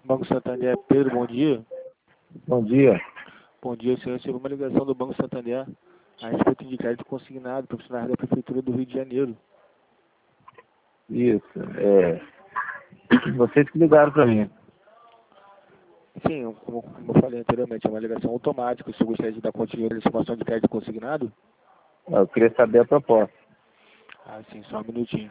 Banco Santander, Pedro, bom dia. Bom dia. Bom dia, senhor. Recebeu uma ligação do Banco Santander a respeito de crédito consignado para funcionários da Prefeitura do Rio de Janeiro. Isso. Vocês que ligaram para mim. Sim, como eu falei anteriormente, é uma ligação automática. O senhor gostaria de dar continuidade à informação de crédito consignado? Eu queria saber a proposta. Ah, sim, só um minutinho.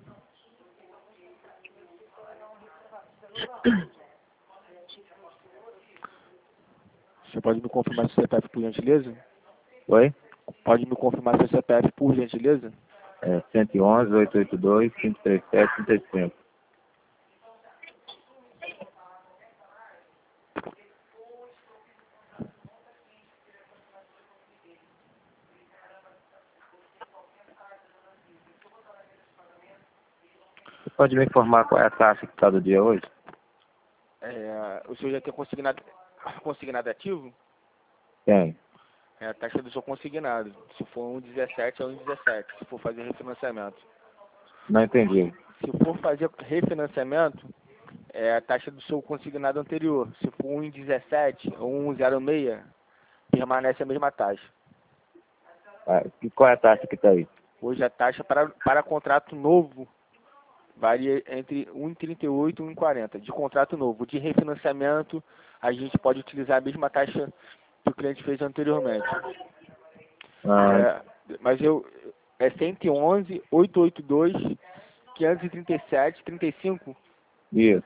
Você pode me confirmar seu CPF, por gentileza? Oi? Pode me confirmar seu CPF, por gentileza? 111, 882, 537, 35. Você pode me informar qual é a taxa que está do dia hoje? O senhor já tem consignado ativo? Tem. É a taxa do seu consignado. Se for 1,17 é 1,17, se for fazer refinanciamento. Não entendi. Se for fazer refinanciamento, é a taxa do seu consignado anterior. Se for 1,17 ou 1,06, permanece a mesma taxa. E qual é a taxa que está aí? Hoje a taxa para contrato novo varia entre 1,38 e 1,40. De contrato novo. De refinanciamento, a gente pode utilizar a mesma taxa que o cliente fez anteriormente. Mas é 111, 882, 537, 35. Isso.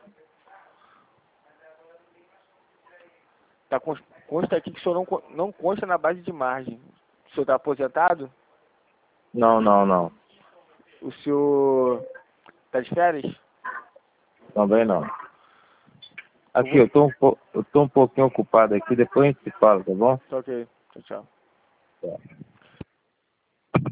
Tá, consta aqui que o senhor não consta na base de margem. O senhor está aposentado? Não. O senhor está de férias? Também não. Aqui, eu tô um pouquinho ocupado aqui, depois a gente se fala, tá bom? Tá ok. Tchau, tchau. Tá.